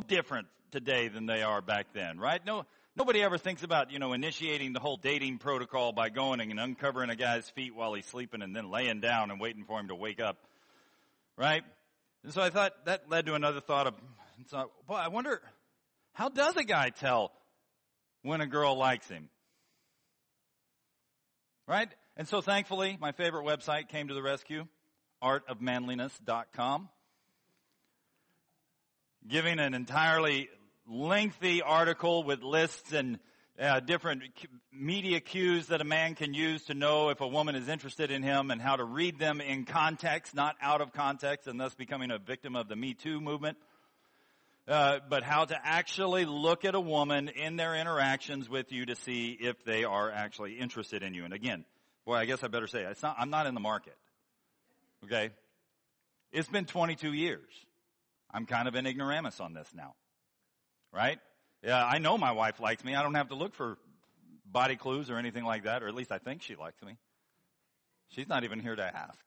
different today than they are back then, right? Nobody ever thinks about, initiating the whole dating protocol by going and uncovering a guy's feet while he's sleeping and then laying down and waiting for him to wake up, right? And so I thought that led to another thought of, boy, I wonder, how does a guy tell when a girl likes him? Right? And so thankfully, my favorite website came to the rescue, artofmanliness.com, giving an entirely lengthy article with lists and different media cues that a man can use to know if a woman is interested in him and how to read them in context, not out of context, and thus becoming a victim of the Me Too movement. But how to actually look at a woman in their interactions with you to see if they are actually interested in you. And again, boy, I guess I better say, I'm not in the market. Okay? It's been 22 years. I'm kind of an ignoramus on this now. Right? Yeah, I know my wife likes me. I don't have to look for body clues or anything like that, or at least I think she likes me. She's not even here to ask.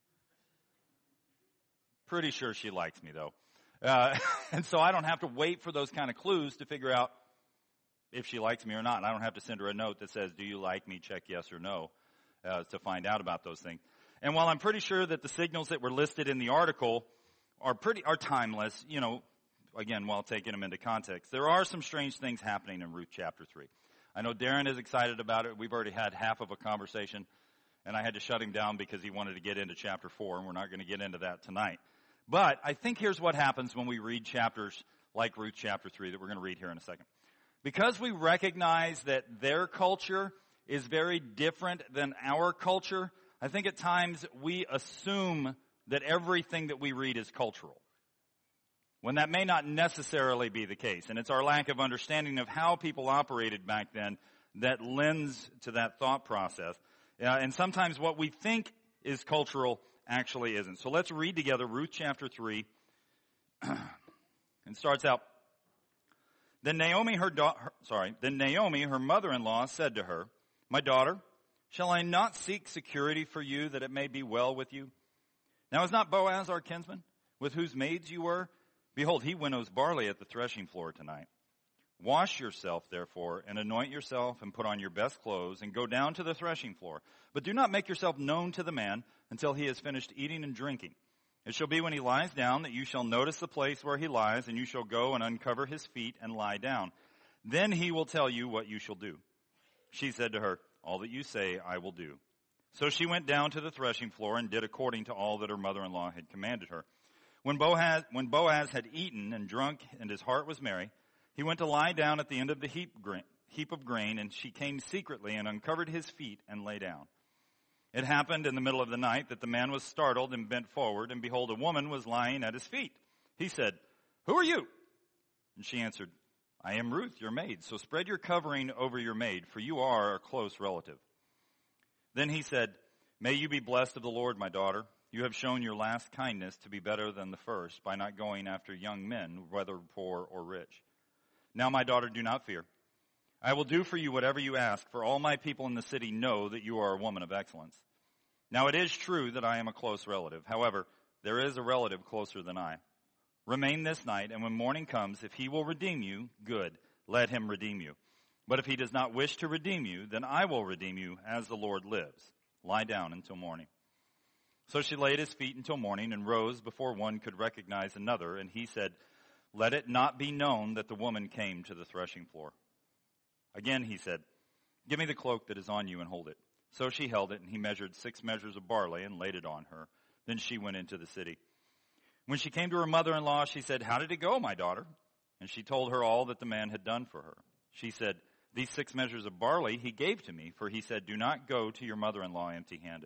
Pretty sure she likes me, though. And so I don't have to wait for those kind of clues to figure out if she likes me or not. I don't have to send her a note that says, do you like me? Check yes or no, to find out about those things. And while I'm pretty sure that the signals that were listed in the article are timeless, again, while taking them into context, there are some strange things happening in Ruth chapter 3. I know Darren is excited about it. We've already had half of a conversation, and I had to shut him down because he wanted to get into chapter 4, and we're not going to get into that tonight. But I think here's what happens when we read chapters like Ruth chapter 3 that we're going to read here in a second. Because we recognize that their culture is very different than our culture, I think at times we assume that everything that we read is cultural, when that may not necessarily be the case. And it's our lack of understanding of how people operated back then that lends to that thought process. And sometimes what we think is cultural actually isn't. So let's read together Ruth chapter 3. And starts out, Then Naomi, her mother-in-law, said to her, My daughter, shall I not seek security for you that it may be well with you? Now is not Boaz our kinsman, with whose maids you were? Behold, he winnows barley at the threshing floor tonight. Wash yourself, therefore, and anoint yourself, and put on your best clothes, and go down to the threshing floor. But do not make yourself known to the man until he has finished eating and drinking. It shall be when he lies down that you shall notice the place where he lies, and you shall go and uncover his feet and lie down. Then he will tell you what you shall do. She said to her, All that you say I will do. So she went down to the threshing floor and did according to all that her mother-in-law had commanded her. When Boaz had eaten and drunk and his heart was merry, he went to lie down at the end of the heap of grain, and she came secretly and uncovered his feet and lay down. It happened in the middle of the night that the man was startled and bent forward, and behold, a woman was lying at his feet. He said, Who are you? And she answered, I am Ruth, your maid. So spread your covering over your maid, for you are a close relative. Then he said, May you be blessed of the Lord, my daughter. You have shown your last kindness to be better than the first by not going after young men, whether poor or rich. Now, my daughter, do not fear. I will do for you whatever you ask, for all my people in the city know that you are a woman of excellence. Now, it is true that I am a close relative. However, there is a relative closer than I. Remain this night, and when morning comes, if he will redeem you, good, let him redeem you. But if he does not wish to redeem you, then I will redeem you as the Lord lives. Lie down until morning. So she laid his feet until morning and rose before one could recognize another, and he said, Let it not be known that the woman came to the threshing floor. Again he said, Give me the cloak that is on you and hold it. So she held it, and he measured 6 measures of barley and laid it on her. Then she went into the city. When she came to her mother-in-law, she said, How did it go, my daughter? And she told her all that the man had done for her. She said, These 6 measures of barley he gave to me, for he said, Do not go to your mother-in-law empty-handed.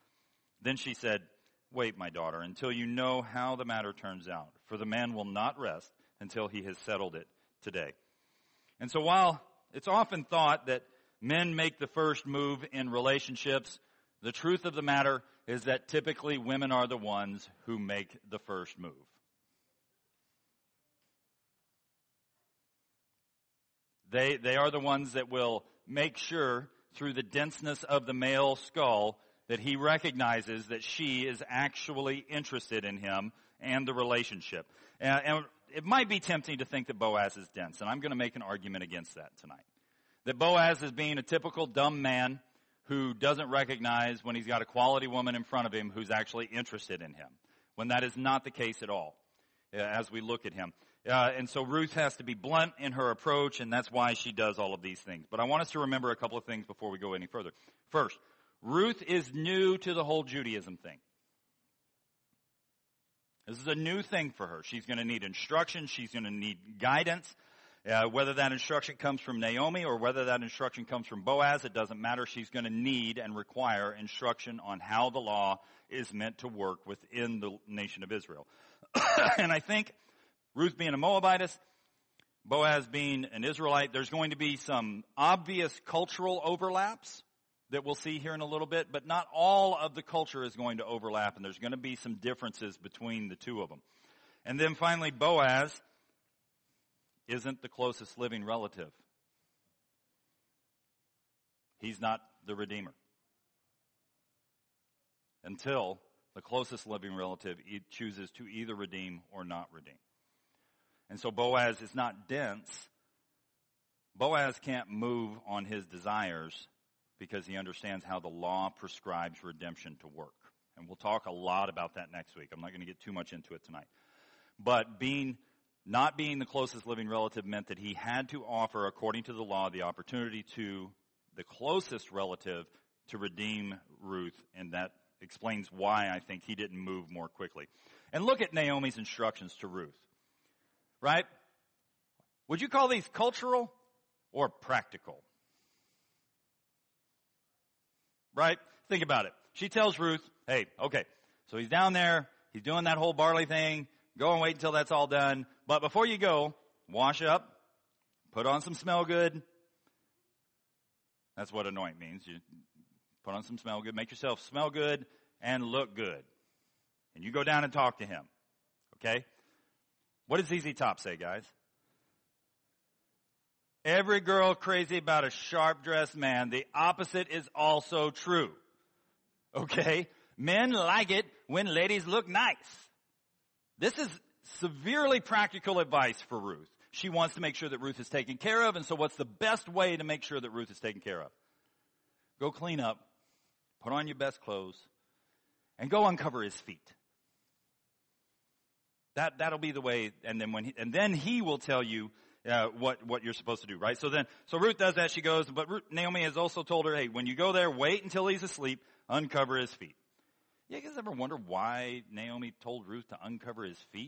Then she said, Wait, my daughter, until you know how the matter turns out, for the man will not rest until he has settled it today. And so while it's often thought that men make the first move in relationships, the truth of the matter is that typically women are the ones who make the first move. They are the ones that will make sure through the denseness of the male skull that he recognizes that she is actually interested in him and the relationship. And it might be tempting to think that Boaz is dense, and I'm going to make an argument against that tonight. That Boaz is being a typical dumb man who doesn't recognize when he's got a quality woman in front of him who's actually interested in him, when that is not the case at all, as we look at him. And so Ruth has to be blunt in her approach, and that's why she does all of these things. But I want us to remember a couple of things before we go any further. First, Ruth is new to the whole Judaism thing. This is a new thing for her. She's going to need instruction. She's going to need guidance. Whether that instruction comes from Naomi or whether that instruction comes from Boaz, it doesn't matter. She's going to need and require instruction on how the law is meant to work within the nation of Israel. And I think Ruth being a Moabitess, Boaz being an Israelite, there's going to be some obvious cultural overlaps that we'll see here in a little bit, but not all of the culture is going to overlap, and there's going to be some differences between the two of them. And then finally, Boaz isn't the closest living relative. He's not the Redeemer. Until the closest living relative chooses to either redeem or not redeem. And so Boaz is not dense. Boaz can't move on his desires because he understands how the law prescribes redemption to work. And we'll talk a lot about that next week. I'm not going to get too much into it tonight. But not being the closest living relative meant that he had to offer, according to the law, the opportunity to the closest relative to redeem Ruth, and that explains why I think he didn't move more quickly. And look at Naomi's instructions to Ruth. Right? Would you call these cultural or practical? Right? Think about it. She tells Ruth, hey, okay, so he's down there, he's doing that whole barley thing, go and wait until that's all done, but before you go, wash up, put on some smell good. That's what anoint means. You put on some smell good, make yourself smell good and look good. And you go down and talk to him. Okay? What does ZZ Top say, guys? Every girl crazy about a sharp-dressed man. The opposite is also true. Okay? Men like it when ladies look nice. This is severely practical advice for Ruth. She wants to make sure that Ruth is taken care of, and so what's the best way to make sure that Ruth is taken care of? Go clean up, put on your best clothes, and go uncover his feet. That'll be the way, and then he will tell you what you're supposed to do, right? So Ruth does that. She goes, but Naomi has also told her, hey, when you go there, wait until he's asleep, uncover his feet. You guys ever wonder why Naomi told Ruth to uncover his feet?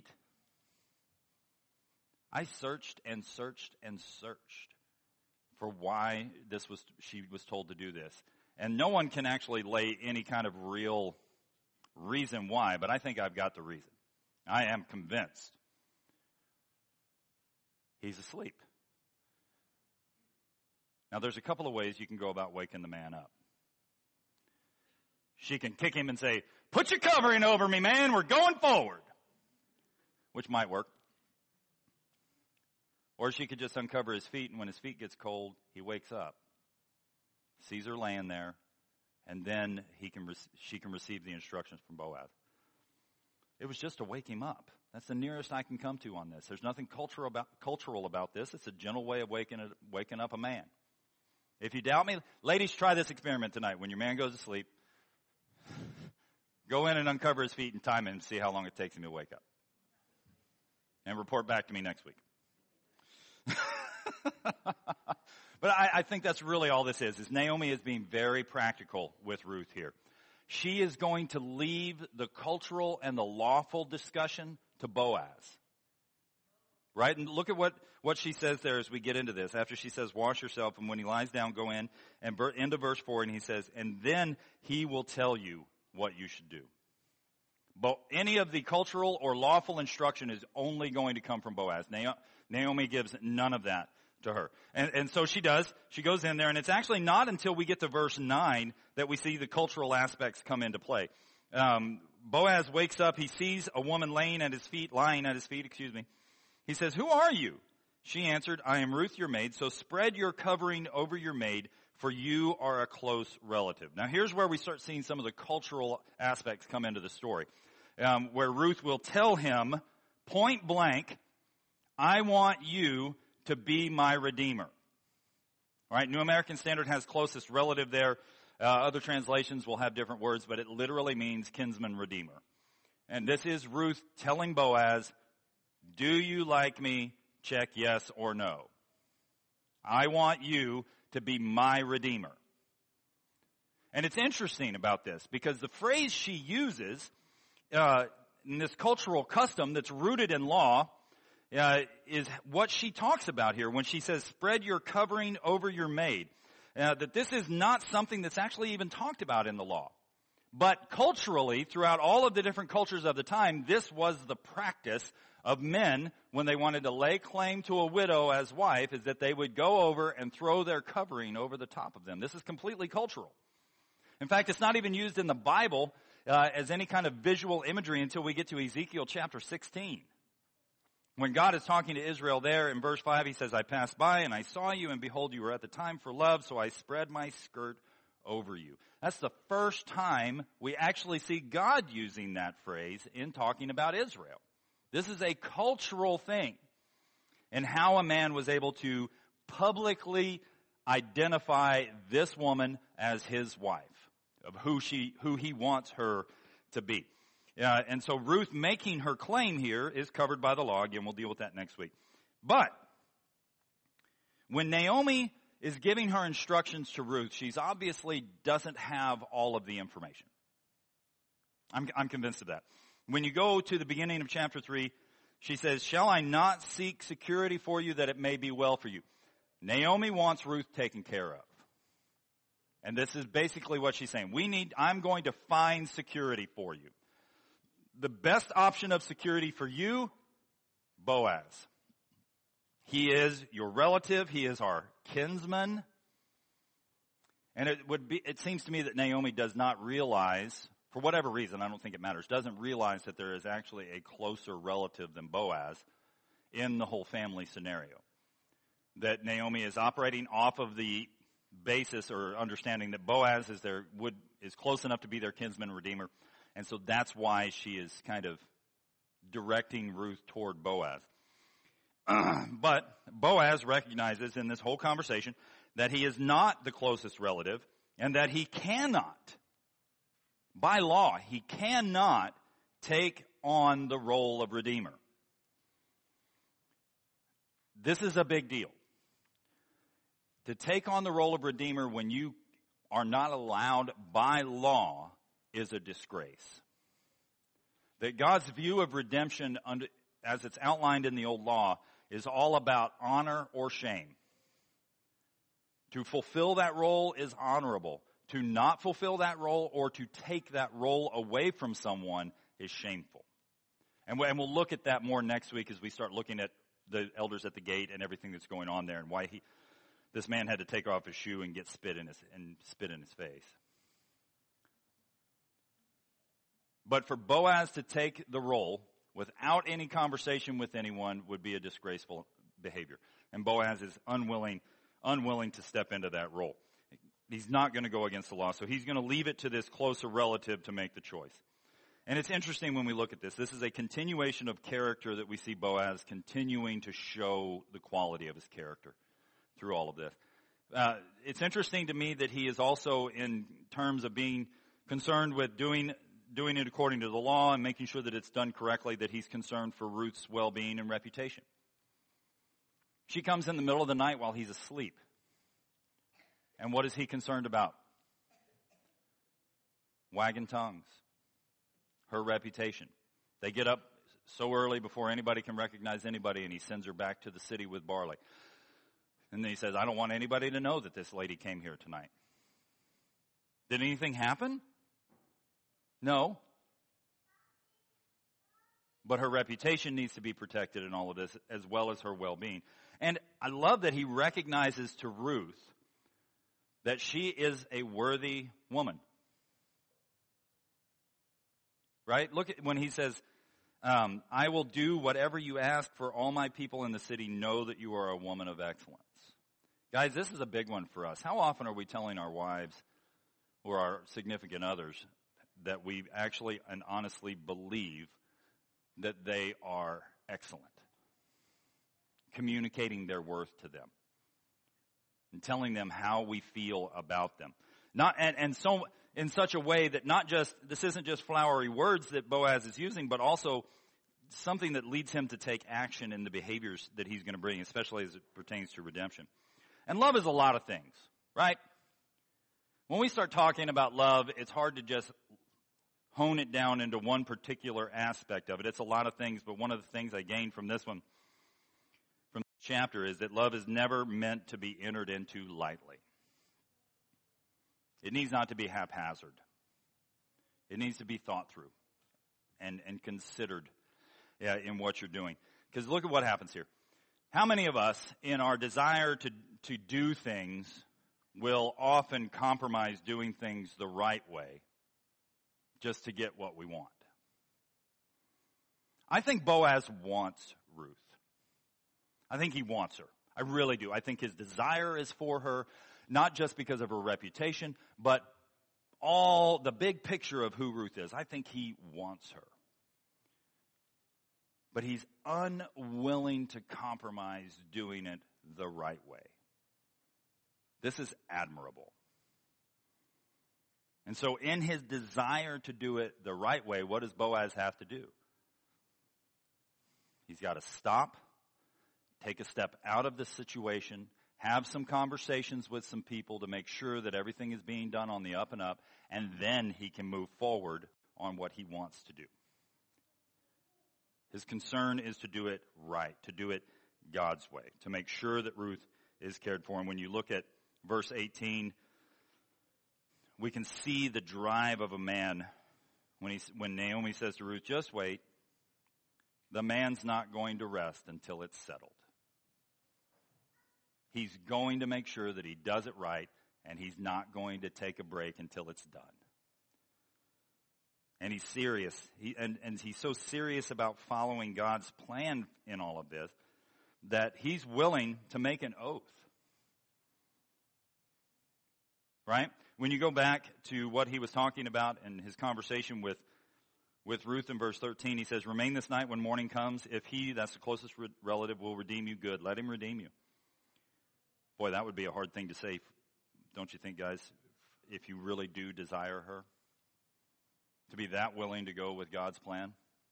I searched and searched and searched for why she was told to do this, and no one can actually lay any kind of real reason why, but I think I've got the reason. I am convinced. He's asleep. Now, there's a couple of ways you can go about waking the man up. She can kick him and say, put your covering over me, man, we're going forward. Which might work. Or she could just uncover his feet, and when his feet gets cold, he wakes up, sees her laying there, and then she can receive the instructions from Boaz. It was just to wake him up. That's the nearest I can come to on this. There's nothing cultural about this. It's a gentle way of waking up a man. If you doubt me, ladies, try this experiment tonight. When your man goes to sleep, go in and uncover his feet and time him and see how long it takes him to wake up. And report back to me next week. But I think that's really all this is Naomi is being very practical with Ruth here. She is going to leave the cultural and the lawful discussion to Boaz. Right? And look at what she says there as we get into this. After she says, wash yourself, and when he lies down, go in. And into verse 4, and he says, and then he will tell you what you should do. But any of the cultural or lawful instruction is only going to come from Boaz. Naomi gives none of that to her. And so she does. She goes in there, and it's actually not until we get to verse 9 that we see the cultural aspects come into play. Boaz wakes up. He sees a woman lying at his feet. He says, who are you? She answered, I am Ruth, your maid. So spread your covering over your maid, for you are a close relative. Now here's where we start seeing some of the cultural aspects come into the story. Where Ruth will tell him point blank I want you to be my redeemer. All right, New American Standard has closest relative there. Other translations will have different words, but it literally means kinsman redeemer. And this is Ruth telling Boaz, do you like me? Check yes or no. I want you to be my redeemer. And it's interesting about this because the phrase she uses in this cultural custom that's rooted in law is what she talks about here when she says, spread your covering over your maid. That this is not something that's actually even talked about in the law. But culturally, throughout all of the different cultures of the time, this was the practice of men when they wanted to lay claim to a widow as wife, is that they would go over and throw their covering over the top of them. This is completely cultural. In fact, it's not even used in the Bible as any kind of visual imagery until we get to Ezekiel chapter 16. When God is talking to Israel there in verse 5, he says, I passed by and I saw you, and behold, you were at the time for love, so I spread my skirt over you. That's the first time we actually see God using that phrase in talking about Israel. This is a cultural thing in how a man was able to publicly identify this woman as his wife, of who he wants her to be. And so Ruth making her claim here is covered by the law. Again, we'll deal with that next week. But when Naomi is giving her instructions to Ruth, she's obviously doesn't have all of the information. I'm convinced of that. When you go to the beginning of chapter 3, she says, shall I not seek security for you that it may be well for you? Naomi wants Ruth taken care of. And this is basically what she's saying. I'm going to find security for you. The best option of security for you, Boaz. He is your relative. He is our kinsman. And it seems to me that Naomi does not realize, for whatever reason, I don't think it matters, doesn't realize that there is actually a closer relative than Boaz in the whole family scenario. That Naomi is operating off of the basis or understanding that Boaz is close enough to be their kinsman redeemer. And so that's why she is kind of directing Ruth toward Boaz. But Boaz recognizes in this whole conversation that he is not the closest relative and that he cannot, by law, he cannot take on the role of redeemer. This is a big deal. To take on the role of redeemer when you are not allowed by law is a disgrace. That God's view of redemption, as it's outlined in the old law, is all about honor or shame. To fulfill that role is honorable. To not fulfill that role or to take that role away from someone is shameful. And we'll look at that more next week as we start looking at the elders at the gate and everything that's going on there and why this man had to take off his shoe and get spit in his face. But for Boaz to take the role without any conversation with anyone would be a disgraceful behavior. And Boaz is unwilling to step into that role. He's not going to go against the law, so he's going to leave it to this closer relative to make the choice. And it's interesting when we look at this. This is a continuation of character that we see Boaz continuing to show the quality of his character through all of this. It's interesting to me that he is also, in terms of being concerned with doing it according to the law and making sure that it's done correctly, that he's concerned for Ruth's well-being and reputation. She comes in the middle of the night while he's asleep. And what is he concerned about? Wagging tongues. Her reputation. They get up so early before anybody can recognize anybody, and he sends her back to the city with barley. And then he says, I don't want anybody to know that this lady came here tonight. Did anything happen? No. But her reputation needs to be protected in all of this, as well as her well-being. And I love that he recognizes to Ruth that she is a worthy woman. Right? Look at when he says, I will do whatever you ask, for all my people in the city know that you are a woman of excellence. Guys, this is a big one for us. How often are we telling our wives or our significant others that we actually and honestly believe that they are excellent? communicating their worth to them and telling them how we feel about them. So in such a way that this isn't just flowery words that Boaz is using, but also something that leads him to take action in the behaviors that he's going to bring, especially as it pertains to redemption. And love is a lot of things, right? When we start talking about love, it's hard to just hone it down into one particular aspect of it. It's a lot of things, but one of the things I gained from this chapter, is that love is never meant to be entered into lightly. It needs not to be haphazard. It needs to be thought through and considered in what you're doing. Because look at what happens here. How many of us, in our desire to do things, will often compromise doing things the right way just to get what we want? I think Boaz wants Ruth. I think he wants her. I really do. I think his desire is for her, not just because of her reputation, but all the big picture of who Ruth is. I think he wants her. But he's unwilling to compromise doing it the right way. This is admirable. And so in his desire to do it the right way, what does Boaz have to do? He's got to stop, take a step out of the situation, have some conversations with some people to make sure that everything is being done on the up and up, and then he can move forward on what he wants to do. His concern is to do it right, to do it God's way, to make sure that Ruth is cared for. And when you look at verse 18, we can see the drive of a man when Naomi says to Ruth, just wait. The man's not going to rest until it's settled. He's going to make sure that he does it right, and he's not going to take a break until it's done. And he's serious. And he's so serious about following God's plan in all of this that he's willing to make an oath. Right? When you go back to what he was talking about in his conversation with Ruth in verse 13, he says, remain this night when morning comes. If he, that's the closest relative, will redeem you, good. Let him redeem you. Boy, that would be a hard thing to say, don't you think, guys, if you really do desire her? To be that willing to go with God's plan?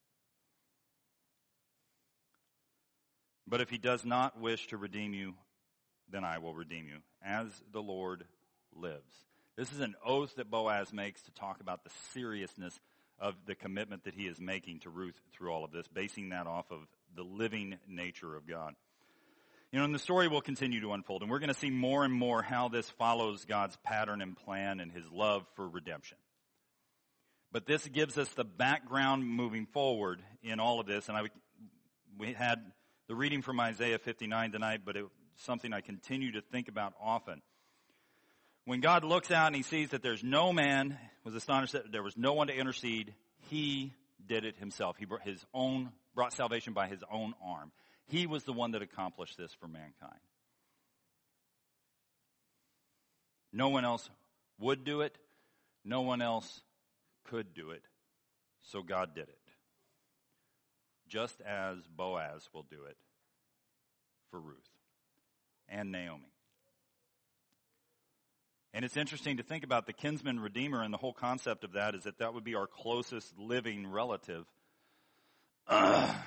But if he does not wish to redeem you, then I will redeem you, as the Lord lives. This is an oath that Boaz makes to talk about the seriousness of the commitment that he is making to Ruth through all of this, basing that off of the living nature of God. You know, and the story will continue to unfold, and we're going to see more and more how this follows God's pattern and plan and his love for redemption. But this gives us the background moving forward in all of this. And we had the reading from Isaiah 59 tonight, but it's something I continue to think about often. When God looks out and he sees that there's no man, was astonished that there was no one to intercede, he did it himself. He brought salvation by his own arm. He was the one that accomplished this for mankind. No one else would do it. No one else could do it, so God did it. Just as Boaz will do it for Ruth and Naomi. And it's interesting to think about the kinsman redeemer, and the whole concept of that is that would be our closest living relative. And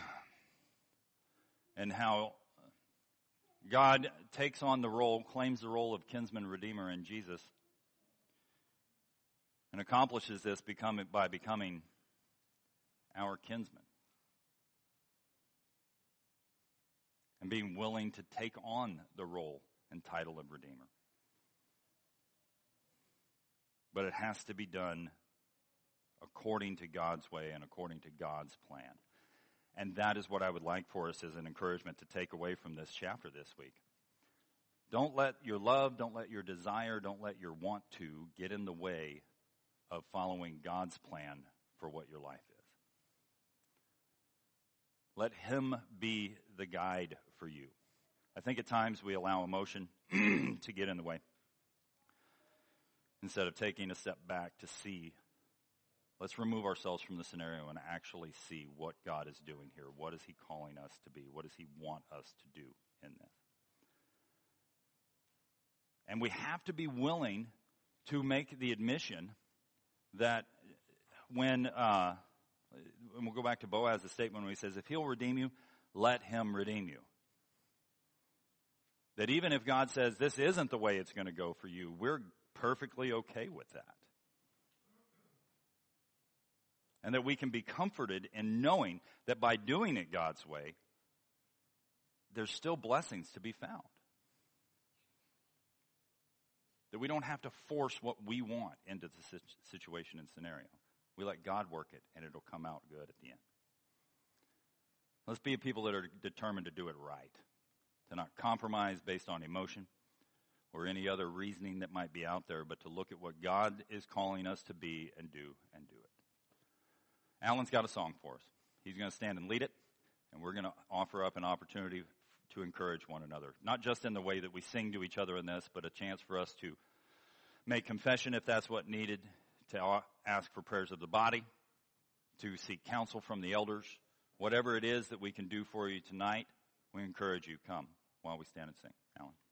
how God takes on claims the role of kinsman redeemer in Jesus, and accomplishes this by becoming our kinsman. And being willing to take on the role and title of Redeemer. But it has to be done according to God's way and according to God's plan. And that is what I would like for us as an encouragement to take away from this chapter this week. Don't let your love, don't let your desire, don't let your want to get in the way of following God's plan for what your life is. Let him be the guide for you. I think at times we allow emotion to get in the way instead of taking a step back to see. Let's remove ourselves from the scenario and actually see what God is doing here. What is he calling us to be? What does he want us to do? in this. And we have to be willing to make the admission that when we'll go back to Boaz's statement when he says, if he'll redeem you, let him redeem you. That even if God says this isn't the way it's going to go for you, we're perfectly okay with that. And that we can be comforted in knowing that by doing it God's way, there's still blessings to be found. That we don't have to force what we want into the situation and scenario. We let God work it, and it'll come out good at the end. Let's be people that are determined to do it right. To not compromise based on emotion or any other reasoning that might be out there, but to look at what God is calling us to be and do it. Alan's got a song for us. He's going to stand and lead it, and we're going to offer up an opportunity to encourage one another. Not just in the way that we sing to each other in this, but a chance for us to make confession if that's what needed, to ask for prayers of the body, to seek counsel from the elders. Whatever it is that we can do for you tonight, we encourage you, come while we stand and sing. Alan.